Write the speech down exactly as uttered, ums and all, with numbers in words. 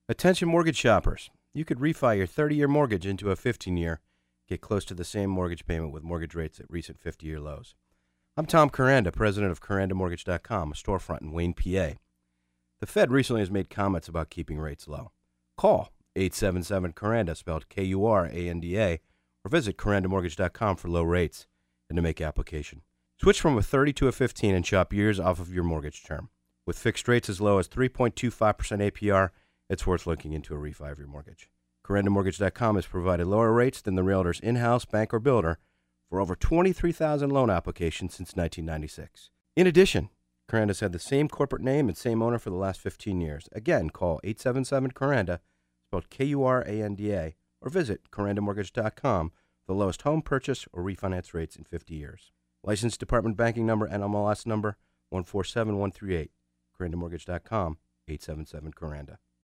Attention mortgage shoppers. You could refi your thirty-year mortgage into a fifteen-year, get close to the same mortgage payment with mortgage rates at recent fifty-year lows. I'm Tom Caranda, president of Caranda Mortgage dot com, a storefront in Wayne, P A. The Fed recently has made comments about keeping rates low. Call eight seven seven Caranda, spelled K U R A N D A, or visit Caranda Mortgage dot com for low rates and to make application. Switch from a thirty to a fifteen and chop years off of your mortgage term. With fixed rates as low as three point two five percent A P R, it's worth looking into a refi of your mortgage. Caranda Mortgage dot com has provided lower rates than the realtor's in-house bank or builder for over twenty-three thousand loan applications since nineteen ninety-six. In addition, Caranda's had the same corporate name and same owner for the last fifteen years. Again, call eight seven seven Caranda, spelled K U R A N D A, or visit Caranda Mortgage dot com for the lowest home purchase or refinance rates in fifty years. Licensed Department Banking Number and N M L S Number one four seven one three eight. Caranda Mortgage dot com, eight seven seven Caranda.